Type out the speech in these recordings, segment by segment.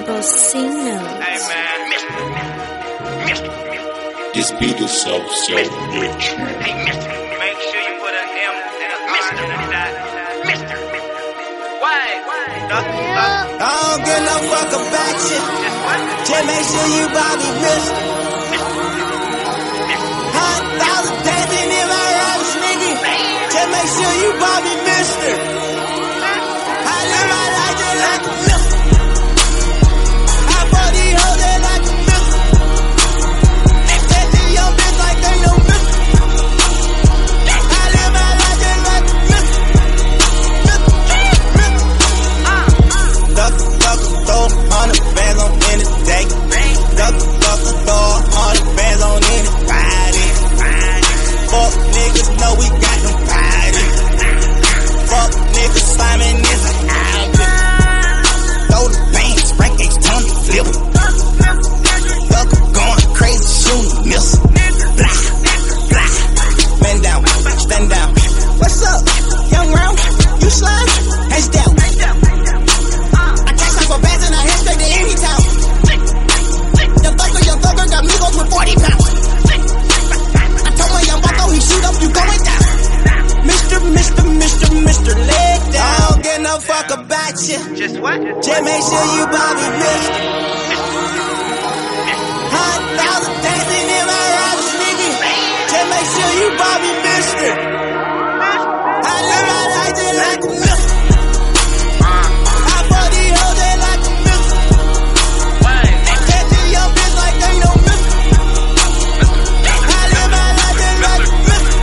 Turbocino. Hey man, Mister. This beat is so rich. Hey Mister, make sure you put a M and a Mister inside. Mister. Why? I don't give no fuck about you. Just make sure you buy me Mister. 100,000 dancing in my rocks, nigga. Just make sure you buy me Mister. I live my life just like a Mister. I bought these hoes just like a Mister. Testing your bitch like they no Mister. I live my life just like a Mister. Duck, throw 100 bands on any day. Duck, throw 100 bands on any Friday. Fuck niggas know we got them body. Fuck niggas, Simon is an object. Throw the bands, Frank H. Tony flip. Duck going crazy, shooting miss. Blah, blah. Man down, stand down. What's up, young round? You slime? Hands down. I catch up for bands and I head straight to any town. Young thugger got Migos with 40 pounds. I told my young bucko he shoot up, you going down. Mr. Leg down. I don't give no fuck about you. Just what? Just make sure you buy me Mister. 100,000 dancing in my rocks, nigga. Just make sure you buy me Mister. I live my life just like a Mister. I bought these hoes just like a Mister. They can't do your bitch like they no Mister. I live my life just like a Mister.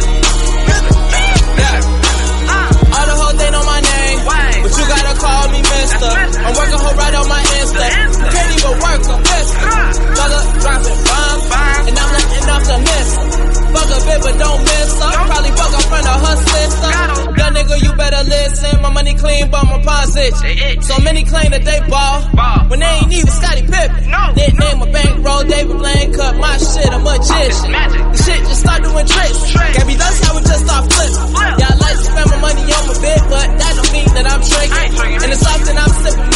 All the hoes, they know my name. But you gotta call me Mister. I'm working her right on my Insta. You can't even work a pistol. Brother dropping bombs, and I'm letting off the missile. Fuck a bit, but don't miss her. Probably fuck up front of her sister. Young nigga, you better listen. My money clean, but my position. So many claim that they ball, when they ain't even Scottie Pippen. Nickname a bankroll, David Blaine cut my shit, a magician. The shit just start doing tricks. Gabby, that's how we just start flipping. Yeah, I like to spend my money on my bit, but that don't mean that I'm tricking. And it's often I'm sipping